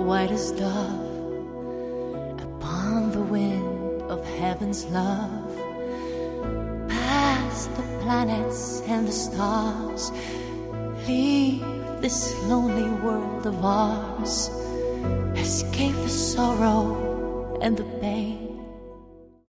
white as dove, upon the wind of heaven's love, past the planets and the stars, leave this lonely world of ours, escape the sorrow and the pain,